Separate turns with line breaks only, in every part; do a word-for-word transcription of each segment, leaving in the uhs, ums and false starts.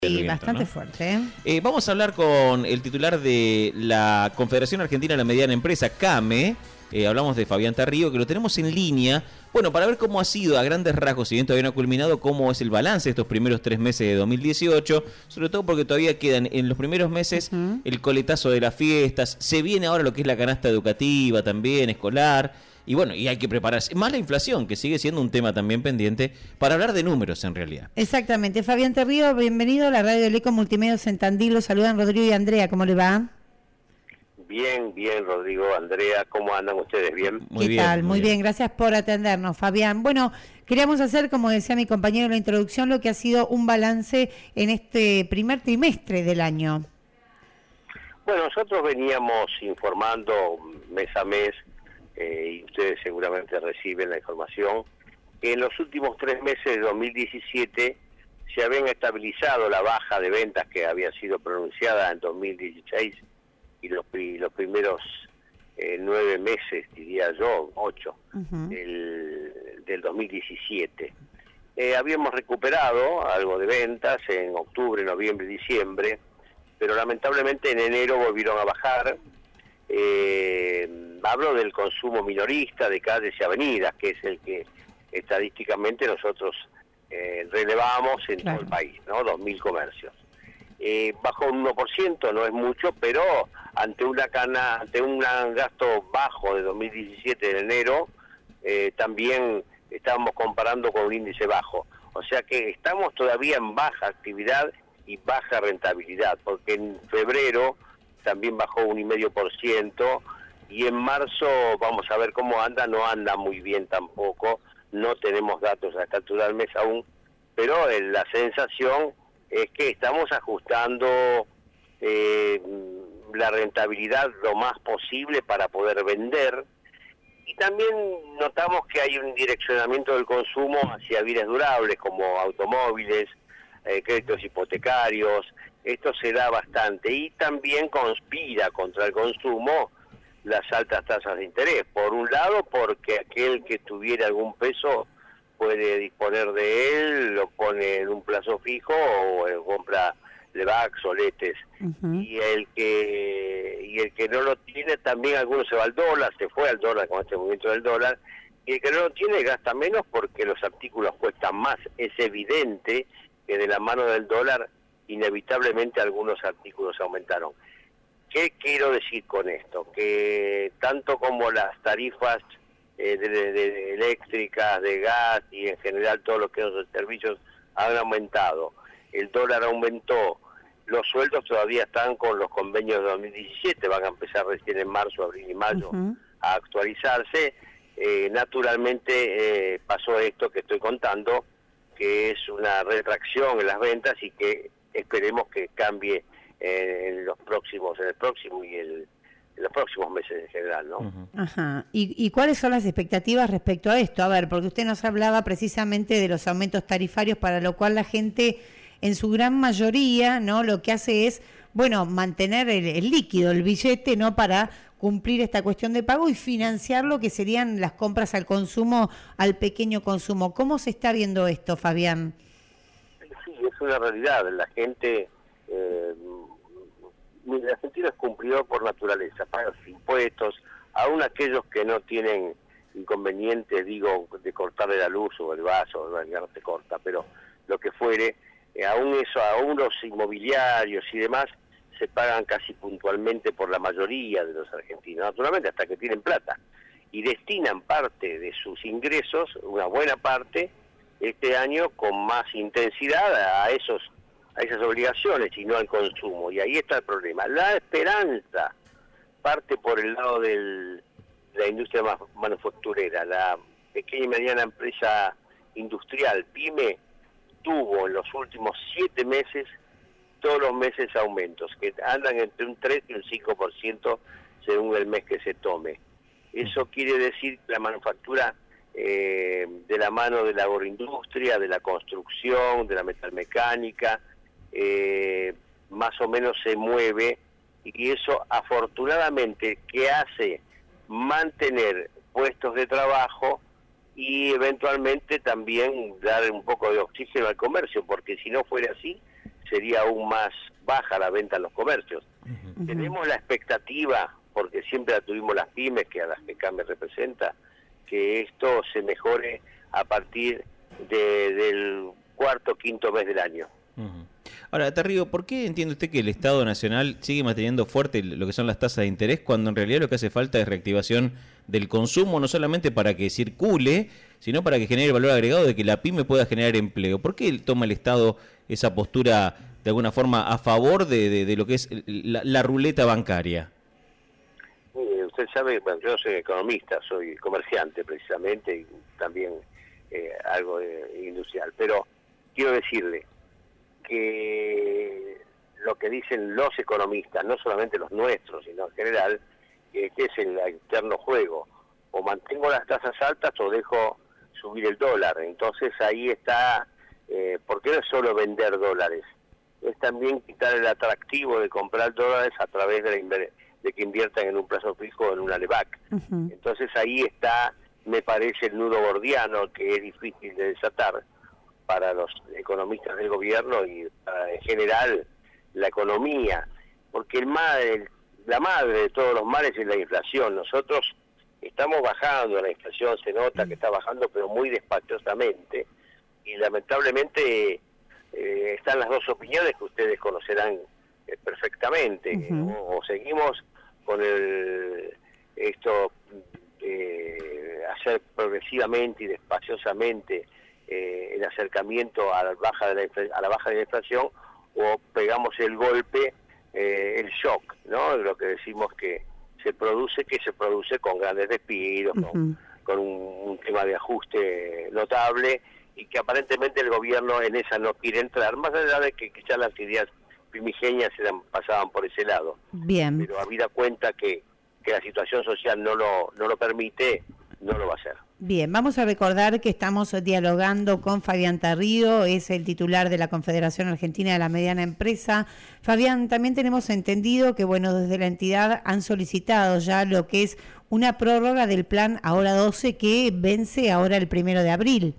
Sí,
viento,
bastante
¿no?
fuerte. ¿eh?
Eh, vamos a hablar con el titular de la Confederación Argentina de la Mediana Empresa, CAME. Eh, hablamos de Fabián Tarrío, que lo tenemos en línea. Bueno, para ver cómo ha sido a grandes rasgos, si bien todavía no ha culminado, cómo es el balance de estos primeros tres meses de dos mil dieciocho. Sobre todo porque todavía quedan en los primeros meses uh-huh. el coletazo de las fiestas. Se viene ahora lo que es la canasta educativa también, escolar. Y bueno, y hay que prepararse. Más la inflación, que sigue siendo un tema también pendiente, para hablar de números en realidad.
Exactamente. Fabián Tarrío, bienvenido a la radio del Eco Multimedios en Tandil. Los saludan Rodrigo y Andrea. ¿Cómo le va?
Bien, bien, Rodrigo, Andrea. ¿Cómo andan ustedes? ¿Bien?
Muy ¿Qué bien, tal? Muy, muy bien. bien. Gracias por atendernos, Fabián. Bueno, queríamos hacer, como decía mi compañero en la introducción, lo que ha sido un balance en este primer trimestre del año.
Bueno, nosotros veníamos informando mes a mes, eh, y ustedes seguramente reciben la información, que en los últimos tres meses de dos mil diecisiete se habían estabilizado la baja de ventas que había sido pronunciada en dos mil dieciséis y los, y los primeros eh, nueve meses, diría yo, ocho, uh-huh. del, del dos mil diecisiete. Eh, habíamos recuperado algo de ventas en octubre, noviembre y diciembre, pero lamentablemente en enero volvieron a bajar. Eh, hablo del consumo minorista de calles y avenidas, que es el que estadísticamente nosotros eh, relevamos en claro. todo el país, ¿no? dos mil comercios. Eh, bajó un uno por ciento, no es mucho, pero ante una cana, ante un gasto bajo de dos mil diecisiete en enero, eh, también estábamos comparando con un índice bajo. O sea que estamos todavía en baja actividad y baja rentabilidad, porque en febrero también bajó un y medio por ciento y en marzo vamos a ver cómo anda, no anda muy bien tampoco, no tenemos datos a esta altura del mes aún, pero eh, la sensación es que estamos ajustando eh, la rentabilidad lo más posible para poder vender, y también notamos que hay un direccionamiento del consumo hacia bienes durables como automóviles, eh, créditos hipotecarios. Esto se da bastante y también conspira contra el consumo las altas tasas de interés. Por un lado, porque aquel que tuviera algún peso puede disponer de él, lo pone en un plazo fijo o eh, compra Levax o Letes. Uh-huh. Y el que y el que no lo tiene, también algunos se va al dólar, se fue al dólar con este movimiento del dólar, y el que no lo tiene gasta menos porque los artículos cuestan más. Es evidente que de la mano del dólar inevitablemente algunos artículos aumentaron. ¿Qué quiero decir con esto? Que tanto como las tarifas eh, de, de, de eléctricas, de gas y en general todos los que los servicios han aumentado, el dólar aumentó, los sueldos todavía están con los convenios de dos mil diecisiete, van a empezar recién en marzo, abril y mayo uh-huh. a actualizarse. Eh, naturalmente eh, pasó esto que estoy contando, que es una retracción en las ventas y que esperemos que cambie eh, en los próximos, en el próximo y el, en los próximos meses en general, ¿no?
Uh-huh. Ajá. ¿Y, ¿Y cuáles son las expectativas respecto a esto? A ver, porque usted nos hablaba precisamente de los aumentos tarifarios, para lo cual la gente, en su gran mayoría, ¿no? Lo que hace es, bueno, mantener el, el líquido, el billete, ¿no? Para cumplir esta cuestión de pago y financiar lo que serían las compras al consumo, al pequeño consumo. ¿Cómo se está viendo esto, Fabián?
Sí, es una realidad. La gente, eh, el argentino es cumplidor por naturaleza, paga sus impuestos, aún aquellos que no tienen inconvenientes, digo, de cortarle la luz o el vaso, no, ya no te corta, pero lo que fuere, eh, aún eso, aún los inmobiliarios y demás, se pagan casi puntualmente por la mayoría de los argentinos, naturalmente hasta que tienen plata, y destinan parte de sus ingresos, una buena parte, este año con más intensidad a esos a esas obligaciones y no al consumo, y ahí está el problema. La esperanza parte por el lado del, de la industria manufacturera, la pequeña y mediana empresa industrial, PYME, tuvo en los últimos siete meses todos los meses aumentos, que andan entre un tres y un cinco por ciento según el mes que se tome. Eso quiere decir que la manufactura, eh, de la mano de la agroindustria, de la construcción, de la metalmecánica, eh, más o menos se mueve, y eso afortunadamente que hace mantener puestos de trabajo y eventualmente también dar un poco de oxígeno al comercio, porque si no fuera así, sería aún más baja la venta en los comercios. Uh-huh. Tenemos la expectativa, porque siempre la tuvimos las pymes, que a las que CAME representa, que esto se mejore a partir de, del cuarto, quinto mes del año.
Uh-huh. Ahora, Tarrio, ¿por qué entiende usted que el Estado Nacional sigue manteniendo fuerte lo que son las tasas de interés cuando en realidad lo que hace falta es reactivación del consumo, no solamente para que circule, sino para que genere valor agregado de que la pyme pueda generar empleo? ¿Por qué toma el Estado esa postura de alguna forma a favor de, de, de lo que es la, la ruleta bancaria?
Eh, usted sabe, bueno, yo soy economista, soy comerciante precisamente y también eh, algo eh, industrial, pero quiero decirle que lo que dicen los economistas, no solamente los nuestros, sino en general, eh, que es el eterno juego, o mantengo las tasas altas o dejo subir el dólar. Entonces ahí está, eh, porque no es solo vender dólares, es también quitar el atractivo de comprar dólares a través de, la de que inviertan en un plazo fijo o en una LEVAC. Uh-huh. Entonces ahí está, me parece, el nudo gordiano que es difícil de desatar para los economistas del gobierno y para, en general, la economía, porque el madre, la madre de todos los males es la inflación. Nosotros estamos bajando, la inflación se nota que está bajando, pero muy despachosamente, y lamentablemente eh, están las dos opiniones que ustedes conocerán eh, perfectamente. Uh-huh. o, o seguimos con el esto eh, hacer progresivamente y despaciosamente Eh, el acercamiento a la baja de la, a la baja de la inflación, o pegamos el golpe, eh, el shock, ¿no? Lo que decimos que se produce, que se produce con grandes despidos, uh-huh. con, con un, un tema de ajuste notable, y que aparentemente el gobierno en esa no quiere entrar, más allá de que quizás las ideas primigenias eran, pasaban por ese lado.
Bien.
Pero habida cuenta que, que la situación social no lo, no lo permite, no lo va a hacer.
Bien, vamos a recordar que estamos dialogando con Fabián Tarrio, es el titular de la Confederación Argentina de la Mediana Empresa. Fabián, también tenemos entendido que, bueno, desde la entidad han solicitado ya lo que es una prórroga del plan Ahora doce, que vence ahora el primero de abril.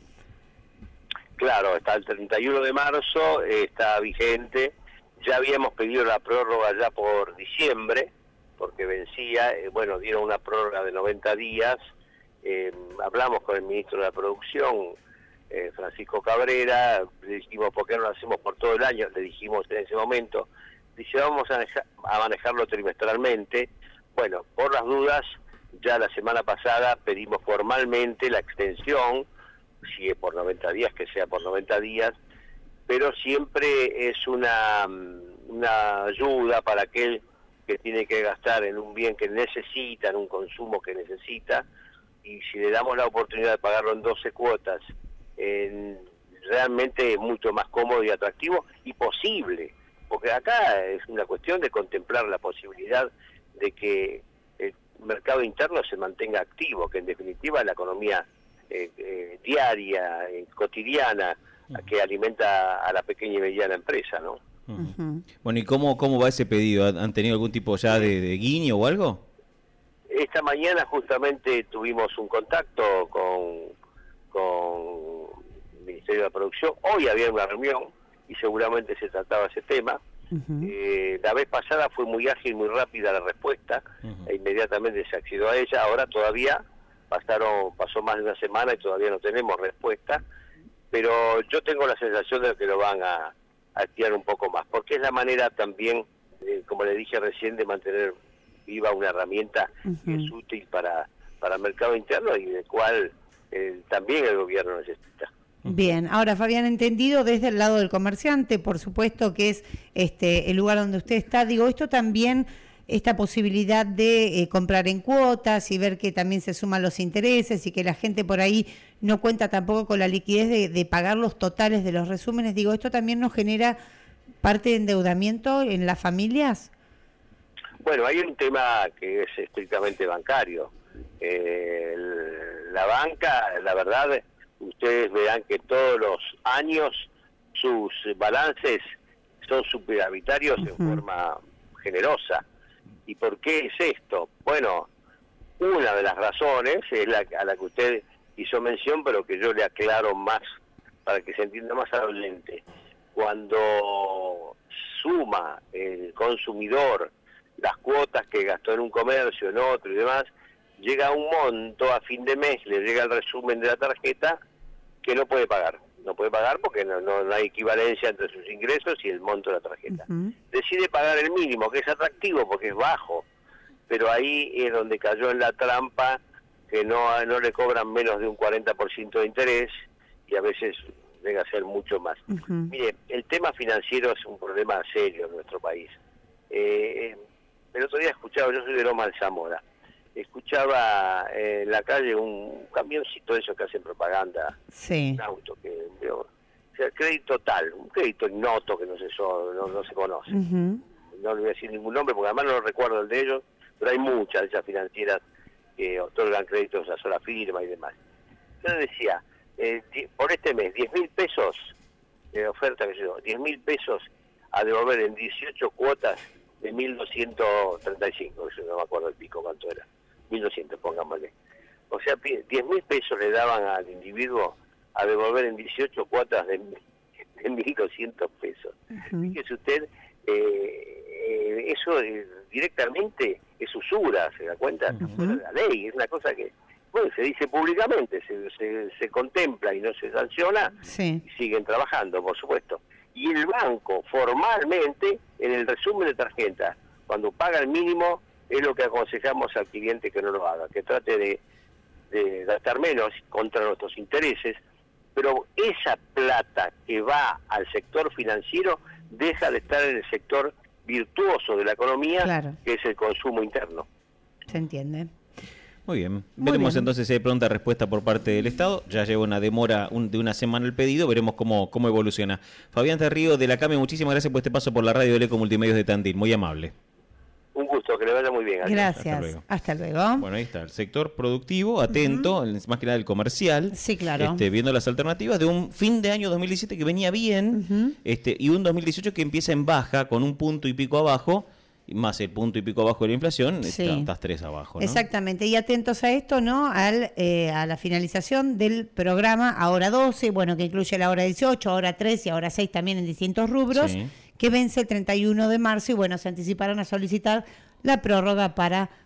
Claro, está el treinta y uno de marzo, está vigente. Ya habíamos pedido la prórroga ya por diciembre, porque vencía, eh, bueno, dieron una prórroga de noventa días. Eh, hablamos con el ministro de la Producción, eh, Francisco Cabrera, le dijimos, ¿por qué no lo hacemos por todo el año? Le dijimos en ese momento, dice, vamos a, manejar, a manejarlo trimestralmente. Bueno, por las dudas, ya la semana pasada pedimos formalmente la extensión, si es por noventa días, que sea por noventa días, pero siempre es una, una ayuda para aquel que tiene que gastar en un bien que necesita, en un consumo que necesita, y si le damos la oportunidad de pagarlo en doce cuotas, eh, realmente es mucho más cómodo y atractivo y posible, porque acá es una cuestión de contemplar la posibilidad de que el mercado interno se mantenga activo, que en definitiva la economía eh, eh, diaria, eh, cotidiana, uh-huh. que alimenta a la pequeña y mediana empresa, ¿no?
Uh-huh. Bueno, ¿y cómo, cómo va ese pedido? ¿Han tenido algún tipo ya de, de guiño o algo?
Esta mañana justamente tuvimos un contacto con, con el Ministerio de la Producción. Hoy había una reunión y seguramente se trataba ese tema. Uh-huh. Eh, la vez pasada fue muy ágil, muy rápida la respuesta, uh-huh. e inmediatamente se accedió a ella. Ahora todavía pasaron, pasó más de una semana y todavía no tenemos respuesta, pero yo tengo la sensación de que lo van a, a activar un poco más, porque es la manera también, eh, como le dije recién, de mantener viva una herramienta uh-huh. que es útil para, para el mercado interno y de cual eh, también el gobierno necesita.
Bien, ahora Fabián, entendido desde el lado del comerciante, por supuesto que es este el lugar donde usted está, digo, esto también, esta posibilidad de eh, comprar en cuotas y ver que también se suman los intereses y que la gente por ahí no cuenta tampoco con la liquidez de, de pagar los totales de los resúmenes, digo, ¿esto también nos genera parte de endeudamiento en las familias?
Bueno, hay un tema que es estrictamente bancario. Eh, la banca, la verdad, ustedes verán que todos los años sus balances son superavitarios uh-huh. en forma generosa. ¿Y por qué es esto? Bueno, una de las razones es la a la que usted hizo mención, pero que yo le aclaro más para que se entienda más al oyente. cuando suma el consumidor las cuotas que gastó en un comercio, en otro y demás, llega a un monto a fin de mes, le llega el resumen de la tarjeta que no puede pagar. No puede pagar porque no, no, no hay equivalencia entre sus ingresos y el monto de la tarjeta. Uh-huh. Decide pagar el mínimo, que es atractivo porque es bajo, pero ahí es donde cayó en la trampa que no, no le cobran menos de un cuarenta por ciento de interés y a veces llega a ser mucho más. Uh-huh. Mire, el tema financiero es un problema serio en nuestro país. Eh, el otro día escuchaba, yo soy de Loma de Zamora, escuchaba eh, en la calle un camioncito de esos que hacen propaganda,
sí.
un auto que, o sea, crédito tal, un crédito ignoto que no se, so, no, no se conoce. Uh-huh. No le voy a decir ningún nombre porque además no recuerdo el de ellos, pero hay muchas de esas financieras que otorgan créditos a sola firma y demás. Yo decía, eh, por este mes, diez mil pesos de oferta, que yo, diez mil pesos a devolver en dieciocho cuotas de mil doscientos treinta y cinco, yo no me acuerdo el pico cuánto era, mil doscientos pongámosle. O sea, diez mil pesos le daban al individuo a devolver en dieciocho cuotas de, de mil doscientos pesos. Uh-huh. Fíjese usted, eh, eh, eso eh, directamente es usura, ¿se da cuenta? Uh-huh. Fuera de la ley, es una cosa que, bueno, se dice públicamente, se, se, se contempla y no se sanciona, sí. Y siguen trabajando, por supuesto. Y el banco, formalmente, en el resumen de tarjeta, cuando paga el mínimo, es lo que aconsejamos al cliente que no lo haga, que trate de, de gastar menos contra nuestros intereses, pero esa plata que va al sector financiero deja de estar en el sector virtuoso de la economía, claro, que es el consumo interno.
Se entiende.
Muy bien, Muy veremos bien. Entonces si hay pronta respuesta por parte del Estado. Ya lleva una demora un, de una semana el pedido, veremos cómo, cómo evoluciona. Fabián Tarrío de la CAME, muchísimas gracias por este paso por la radio del Eco Multimedios de Tandil, muy amable.
Un gusto, que le vaya muy bien.
Gracias, hasta luego. Hasta luego.
Bueno, ahí está, el sector productivo, atento, uh-huh. más que nada el comercial.
Sí, claro.
Este, viendo las alternativas de un fin de año dos mil diecisiete que venía bien, uh-huh. este, y un dos mil dieciocho que empieza en baja, con un punto y pico abajo, más el punto y pico abajo de la inflación, sí. está, estás tres abajo, ¿no?
Exactamente, y atentos a esto, ¿no? Al, eh, a la finalización del programa Ahora doce, bueno, que incluye la hora dieciocho, ahora tres y ahora seis también en distintos rubros, sí. que vence el treinta y uno de marzo y bueno, se anticiparon a solicitar la prórroga para